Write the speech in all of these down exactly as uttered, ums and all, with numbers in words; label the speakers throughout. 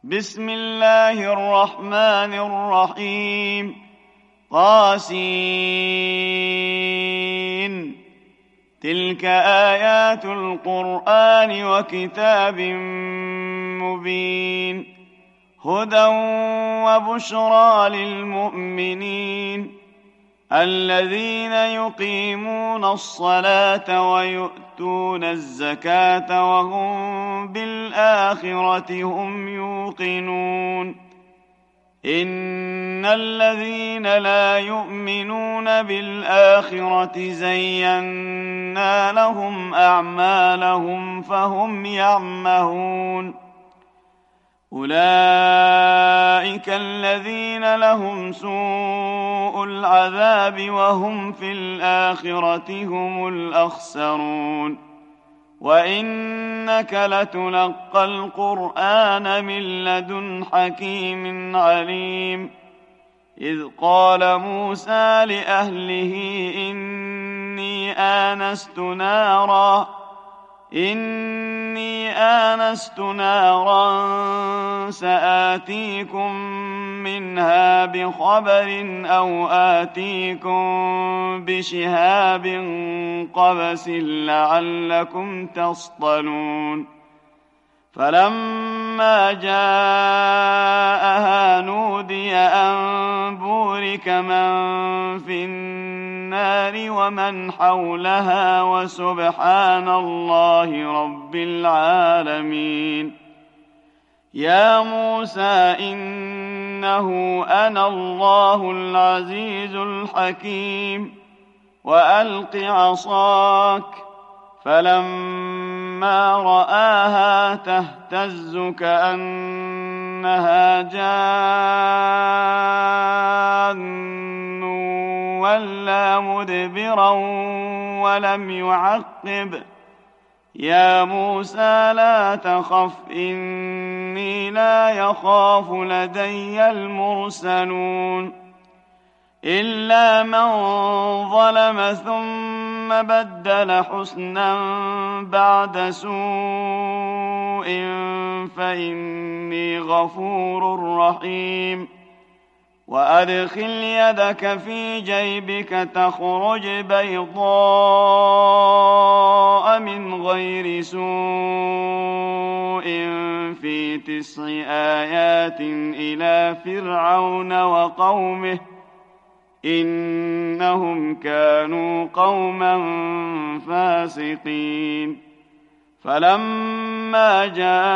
Speaker 1: بسم الله الرحمن الرحيم. طاسين. تلك آيات القرآن وكتاب مبين، هدى وبشرى للمؤمنين الذين يقيمون الصلاة ويؤتون الزكاة وهم بالآخرة هم يوقنون. إن الذين لا يؤمنون بالآخرة زينا لهم أعمالهم فهم يعمهون. أولئك الذين لهم سوء العذاب وهم في الآخرة هم الأخسرون. وإنك لتلقى القرآن من لدن حكيم عليم. إذ قال موسى لأهله إني آنست نارا إني آنست نارا سآتيكم منها بخبر أو آتيكم بشهاب قبس لعلكم تصطلون. فلما جاءها نودي أن بورك من في النار ومن حولها وسبحان الله رب العالمين. يا موسى إنه أنا الله العزيز الحكيم. وألق عصاك. فلما رآها تهتز كأنها جان ولا مدبرا ولم يعقب. يا موسى لا تخف إني لا يخاف لدي المرسلون. إلا من ظلم ثم بدل حسنا بعد سوء فإني غفور رحيم. وأدخل يدك في جيبك تخرج بيضاء من غير سوء في تسع آيات إلى فرعون وقومه إنهم كانوا قوما فاسقين. فلما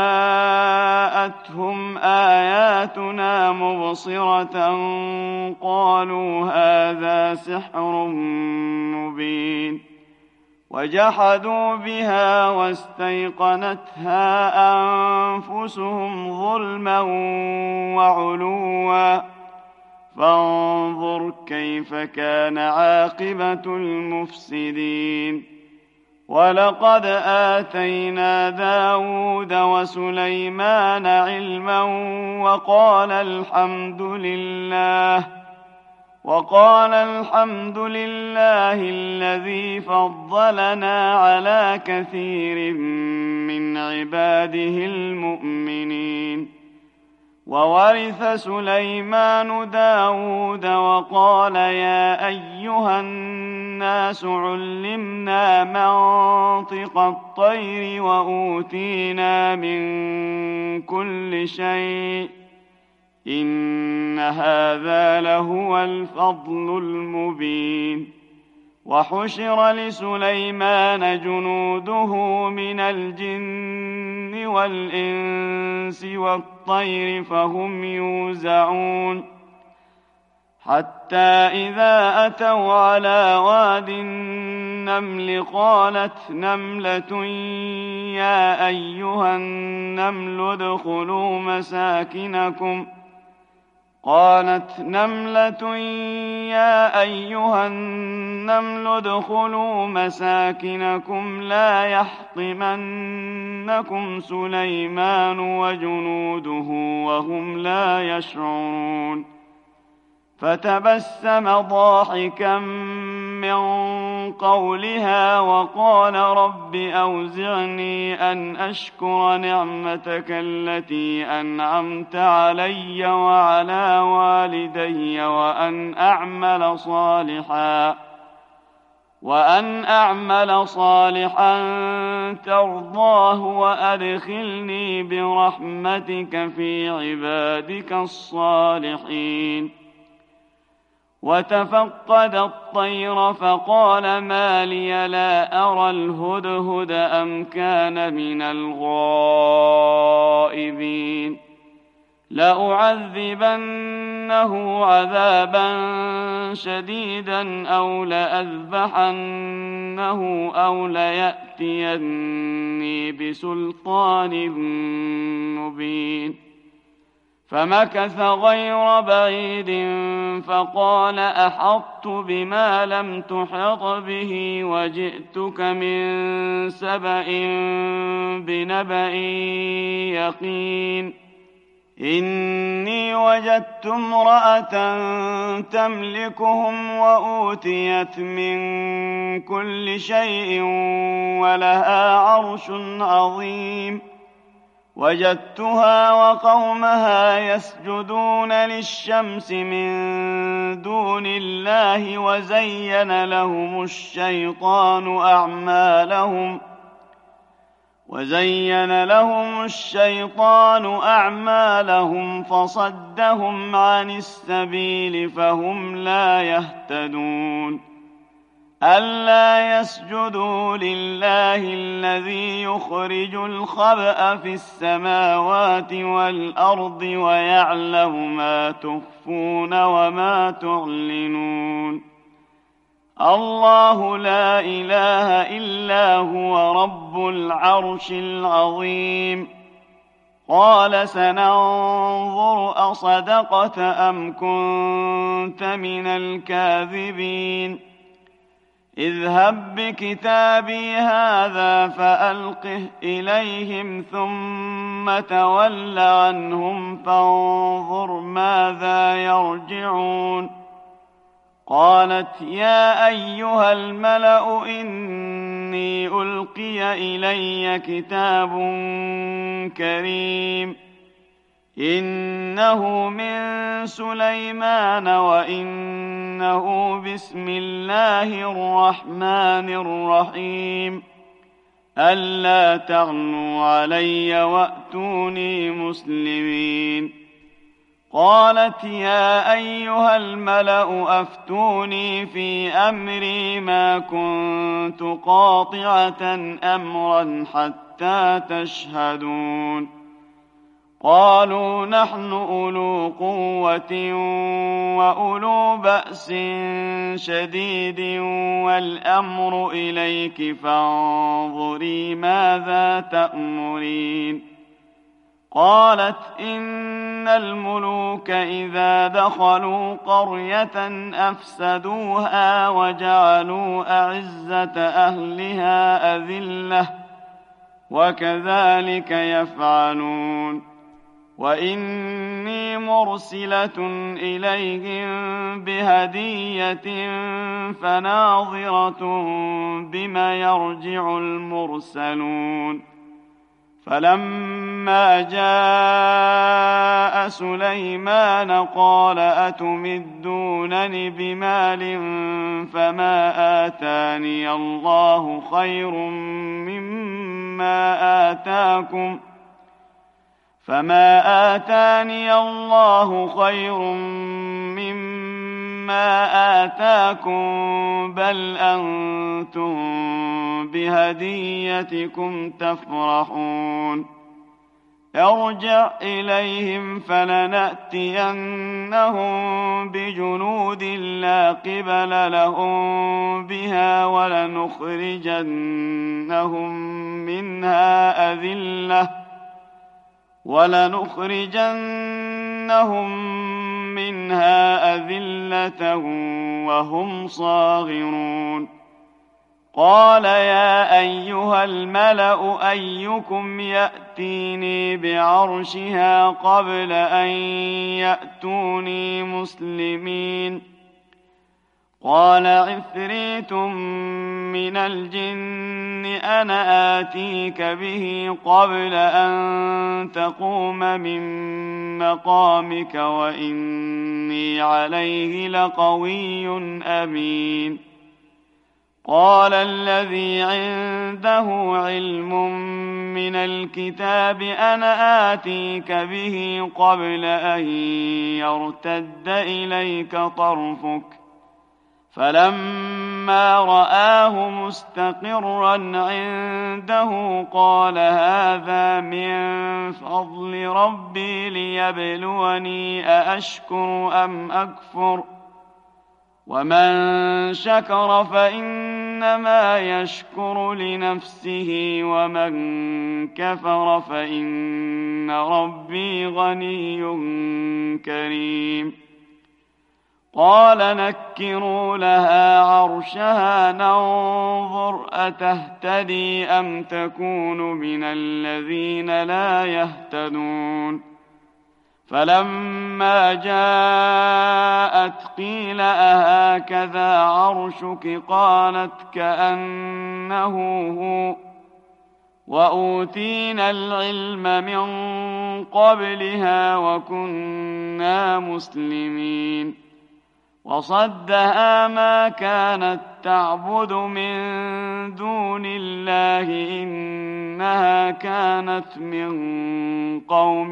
Speaker 1: جاءتهم آياتنا مبصرة قالوا هذا سحر مبين. وجحدوا بها واستيقنتها أنفسهم ظلما وعلوا. فانظر كيف كان عاقبة المفسدين. ولقد آتينا داود وسليمان علما وقال الحمد لله وقال الحمد لله الذي فضلنا على كثير من عباده المؤمنين. وورث سليمان داود وقال يا أيها الناس علمنا منطق الطير وأوتينا من كل شيء إن هذا لهو الفضل المبين. وحشر لسليمان جنوده من الجن والإنس والطير فهم يوزعون. حتى إذا أتوا على واد النمل قالت نملة يا أيها النمل ادخلوا مساكنكم قالت نملة يا أيها النمل ادخلوا مساكنكم لا يحطمنكم سليمان وجنوده وهم لا يشعرون. فتبسم ضاحكا من قولها وقال رب أوزعني أن أشكر نعمتك التي أنعمت علي وعلى والدي وأن أعمل صالحا وأن أعمل صالحا ترضاه وأدخلني برحمتك في عبادك الصالحين. وتفقد الطير فقال ما لي لا أرى الهدهد أم كان من الغائبين لأعذبنه عذابا شديدا أو لأذبحنه أو ليأتيني بسلطان مبين. فمكث غير بعيد فقال أحطت بما لم تحط به وجئتك من سبأ بنبأ يقين. إني وجدت امرأة تملكهم وأوتيت من كل شيء ولها عرش عظيم. وجدتها وقومها يسجدون للشمس من دون الله وزين لهم الشيطان أعمالهم وزين لهم الشيطان أعمالهم فصدهم عن السبيل فهم لا يهتدون. ألا يسجدوا لله الذي يخرج الخبأ في السماوات والأرض ويعلم ما تخفون وما تعلنون. الله لا إله إلا هو رب العرش العظيم. قال سننظر أصدقت أم كنت من الكاذبين. اذهب بكتابي هذا فألقه إليهم ثم تول عنهم فانظر ماذا يرجعون. قالت يا أيها الملأ إني ألقي إلي كتاب كريم إنه من سليمان وإنه بسم الله الرحمن الرحيم ألا تعلوا علي وأتوني مسلمين. قالت يا أيها الملأ أفتوني في أمري ما كنت قاطعة أمرا حتى تشهدون. قالوا نحن أولو قوة وأولو بأس شديد والأمر إليك فانظري ماذا تأمرين. قالت إن الملوك إذا دخلوا قرية أفسدوها وجعلوا أعزة أهلها أذلة وكذلك يفعلون. وإني مرسلة إليهم بهدية فناظرة بما يرجع المرسلون. فلما جاء سليمان قال أتمدونني بمال فما آتاني الله خير مما آتاكم فما آتاني الله خير مما آتاكم بل أنتم بهديتكم تفرحون. ارجع إليهم فلنأتينهم بجنود لا قبل لهم بها ولنخرجنهم منها أذلة ولنخرجنهم منها أذلة وهم صاغرون. قال يا أيها الملأ أيكم يأتيني بعرشها قبل أن يأتوني مسلمين. قال عفريت من الجن أنا آتيك به قبل أن تقوم من مقامك وإني عليه لقوي أمين. قال الذي عنده علم من الكتاب أنا آتيك به قبل أن يرتد إليك طرفك فلما رآه مستقرا عنده قال هذا من فضل ربي ليبلوني أأشكر أم أكفر ومن شكر فإنما يشكر لنفسه ومن كفر فإن ربي غني كريم. قال نكروا لها عرشها ننظر أتهتدي أم تكون من الذين لا يهتدون. فلما جاءت قيل أهكذا عرشك قالت كأنه هو وأوتينا العلم من قبلها وكنا مسلمين. وصدها ما كانت تعبد من دون الله إنها كانت من قوم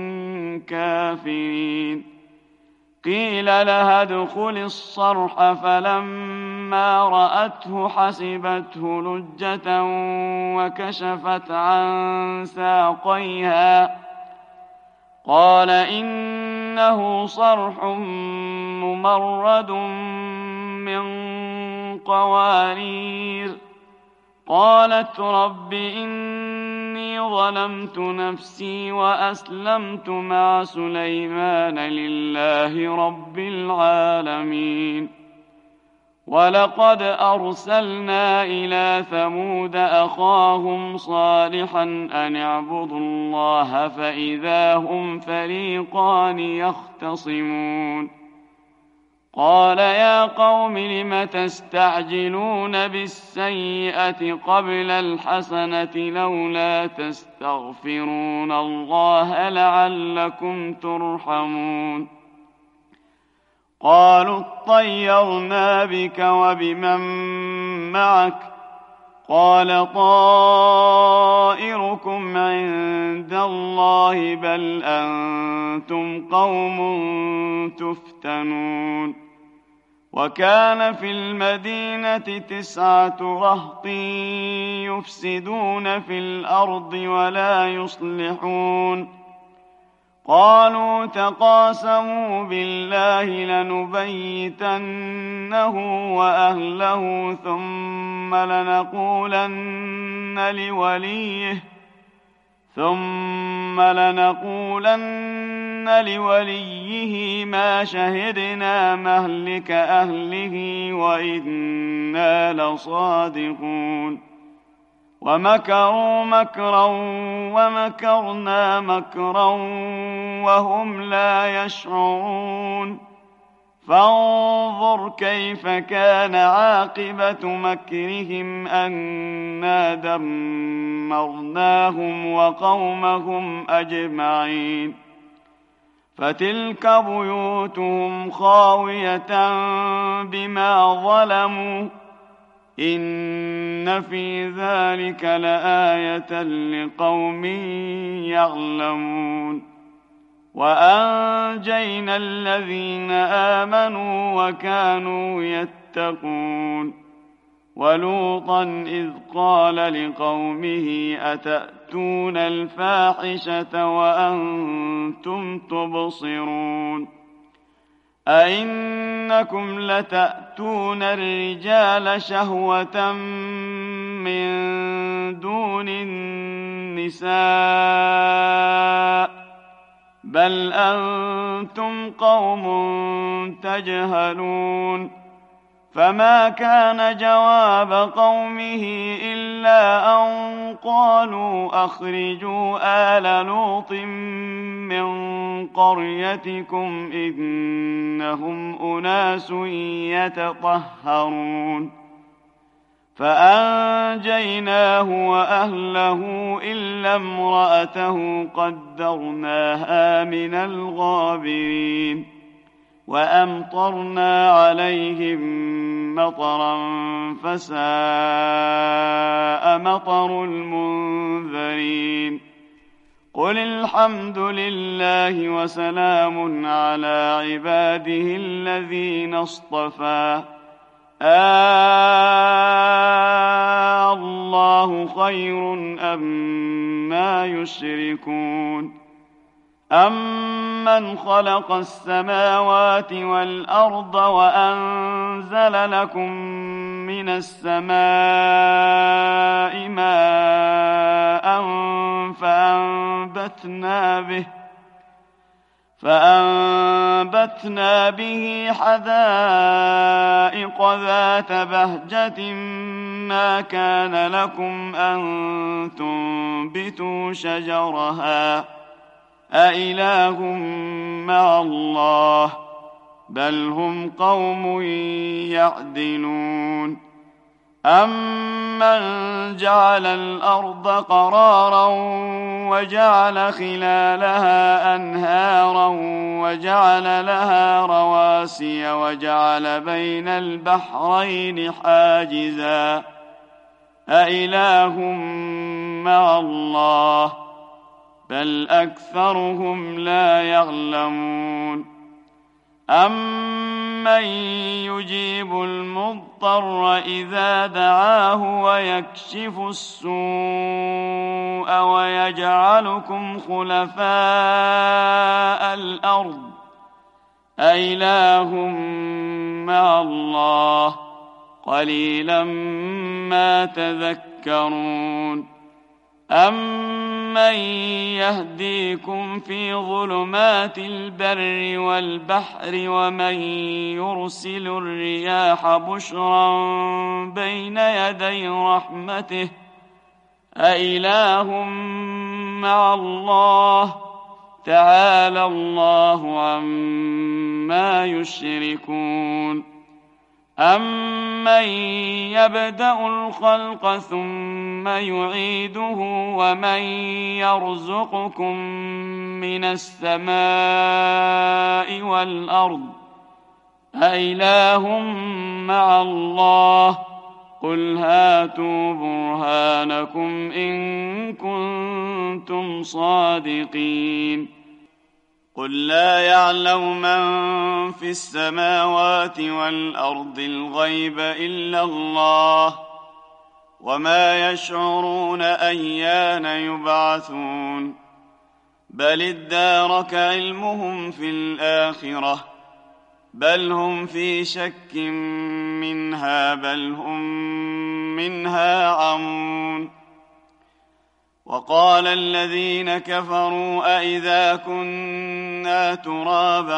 Speaker 1: كافرين. قيل لها ادخل الصرح فلما رأته حسبته لجة وكشفت عن ساقيها قال إنه صرح ممرد من قوارير. قالت رب إني ظلمت نفسي وأسلمت مع سليمان لله رب العالمين. ولقد أرسلنا إلى ثمود أخاهم صالحا أن اعبدوا الله فإذا هم فريقان يختصمون. قال يا قوم لم تستعجلون بالسيئة قبل الحسنة لولا تستغفرون الله لعلكم ترحمون. قالوا اطيرنا بك وبمن معك قال طائركم عند الله بل أنتم قوم تفتنون. وكان في المدينة تسعة رهط يفسدون في الأرض ولا يصلحون. قالوا تقاسموا بالله لنبيتنه وأهله ثم لنقولن لوليه ثم لنقولن لوليه ما شهدنا مهلك أهله وإنا لصادقون. ومكروا مكرا ومكرنا مكرا وهم لا يشعرون. فانظر كيف كان عاقبة مكرهم أنا دمرناهم وقومهم أجمعين. فتلك بيوتهم خاوية بما ظلموا إن في ذلك لآية لقوم يعلمون. وأنجينا الذين آمنوا وكانوا يتقون. ولوطا إذ قال لقومه أتأتون الفاحشة وأنتم تبصرون أئنكم لتأتون الرجال شهوة من دون النساء بل أنتم قوم تجهلون. فما كان جواب قومه إلا أن قالوا أخرجوا آل لوط من قريتكم إنهم أناس يتطهرون فأنجيناه وأهله إلا امرأته قدرناها من الغابرين وأمطرنا عليهم مطرا فساء مطر المنذرين قل الحمد لله وسلام على عباده الذين اصطفى آه الله خير أما يشركون أمن خلق السماوات والأرض وأنزل لكم من السماء ماء فأنبتنا به فأنبتنا به حدائق ذات بهجة ما كان لكم أن تنبتوا شجرها أإله مع الله بل هم قوم يعدلون أمن جعل الأرض قرارا وجعل خلالها أنهارا وجعل لها رواسي وجعل بين البحرين حاجزا أإله مع الله بل أكثرهم لا يعلمون أمن يجيب المضطر إذا دعاه ويكشف السوء ويجعلكم خلفاء الأرض أإله مع الله قليلا ما تذكرون أمن يهديكم في ظلمات البر والبحر ومن يرسل الرياح بشرا بين يدي رحمته أإله مع الله تعالى الله عما يشركون أمن يبدأ الخلق ثم يعيده ومن يرزقكم من السماء والأرض أإله مع الله قل هاتوا برهانكم إن كنتم صادقين قل لا يعلم من في السماوات والأرض الغيب إلا الله وما يشعرون أيان يبعثون بل ادارك علمهم في الآخرة بل هم في شك منها بل هم منها عمون وقال الذين كفروا أئذا كنا ترابا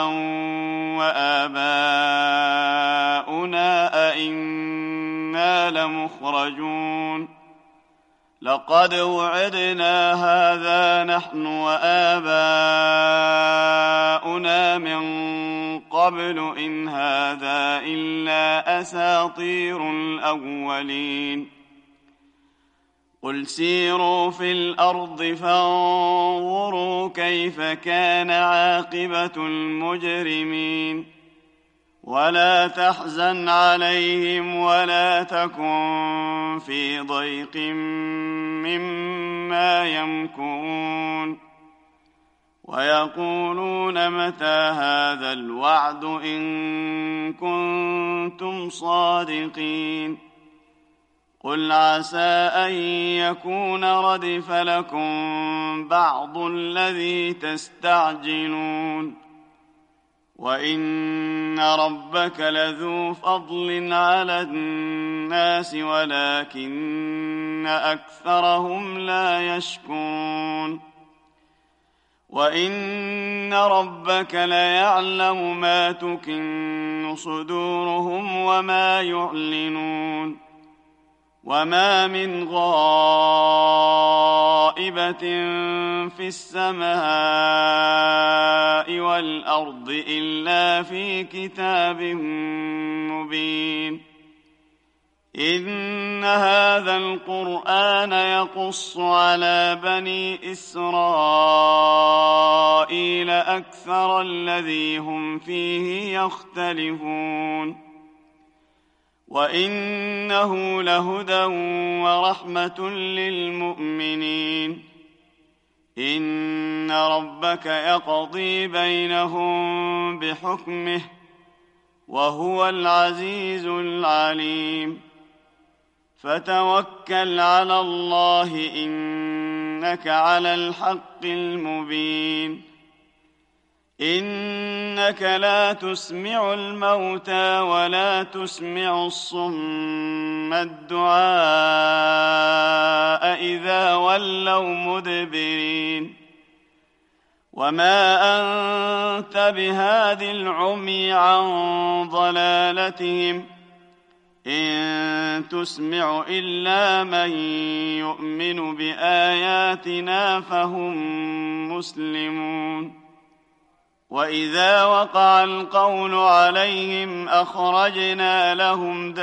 Speaker 1: وآباؤنا أئنا لمخرجون لقد وعدنا هذا نحن وآباؤنا من قبل إن هذا إلا أساطير الأولين قل سيروا في الأرض فانظروا كيف كان عاقبة المجرمين ولا تحزن عليهم ولا تكن في ضيق مما يمكرون ويقولون متى هذا الوعد إن كنتم صادقين قل عسى أن يكون ردف لكم بعض الذي تستعجلون وإن ربك لذو فضل على الناس ولكن أكثرهم لا يشكرون وإن ربك ليعلم ما تكن صدورهم وما يعلنون وما من غائبة في السماء والأرض إلا في كتاب مبين إن هذا القرآن يقص على بني إسرائيل أكثر الذي هم فيه يختلفون وإنه لهدى ورحمة للمؤمنين إن ربك يقضي بينهم بحكمه وهو العزيز العليم فتوكل على الله إنك على الحق المبين إنك لا تسمع الموتى ولا تسمع الصم الدعاء إذا ولوا مدبرين وما أنت بهاد العمي عن ضلالتهم إن تسمع إلا من يؤمن بآياتنا فهم مسلمون وإذا وقع القول عليهم أخرجنا لهم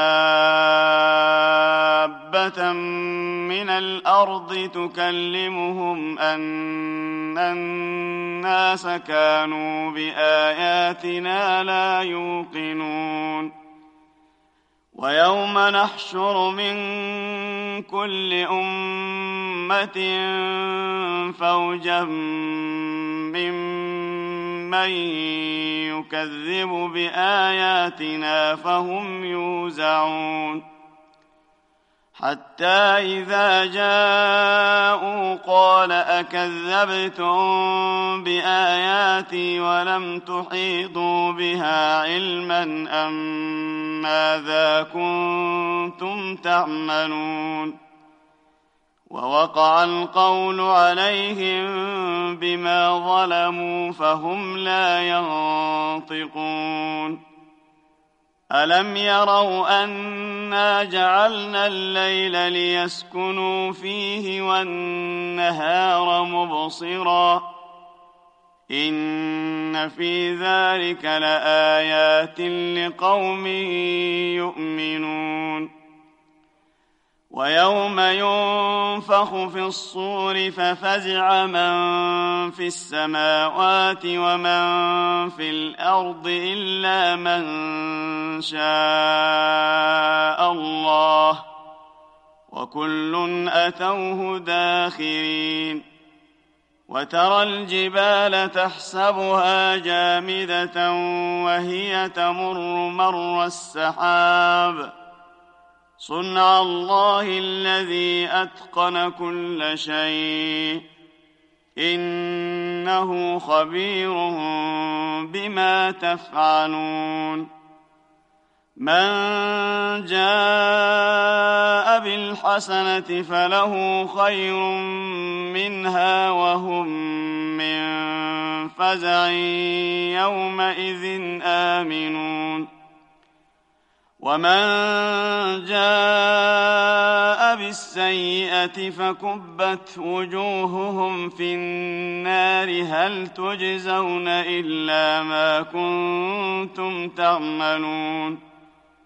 Speaker 1: دابة من الأرض تكلمهم أن الناس كانوا بآياتنا لا يوقنون ويوم نحشر من كل أمة فوجا ممن يكذب بآياتنا فهم يوزعون حتى إذا جاءوا قال أكذبتم بآياتي ولم تحيطوا بها علما أم ماذا كنتم تعملون ووقع القول عليهم بما ظلموا فهم لا ينطقون ألم يروا أنا جعلنا الليل ليسكنوا فيه والنهار مبصرا إن في ذلك لآيات لقوم يؤمنون ويوم ينفخ في الصور ففزع من في السماوات ومن في الأرض إلا من شاء الله وكل أتوه داخرين وترى الجبال تحسبها جامدة وهي تمر مر السحاب صنع الله الذي أتقن كل شيء إنه خبير بما تفعلون من جاء بالحسنة فله خير منها وهم من فزع يومئذ آمنون ومن جاء بالسيئة فكبت وجوههم في النار هل تجزون إلا ما كنتم تعملون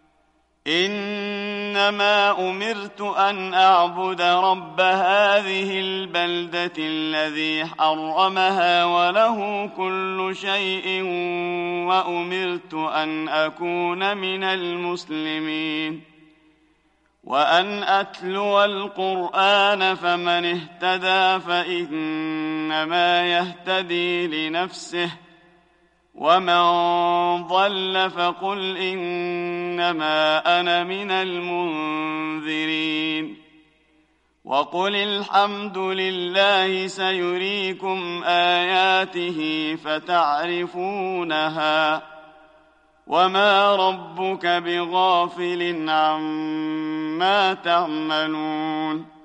Speaker 1: إنما أمرت أن أعبد رب هذه البلدة الذي حرمها وله كل شيء وأمرت أن أكون من المسلمين وأن أتلو القرآن فمن اهتدى فإنما يهتدي لنفسه ومن ضل فقل إنما أنا من المنذرين وقل الحمد لله سيريكم آياته فتعرفونها وما ربك بغافل عما تعملون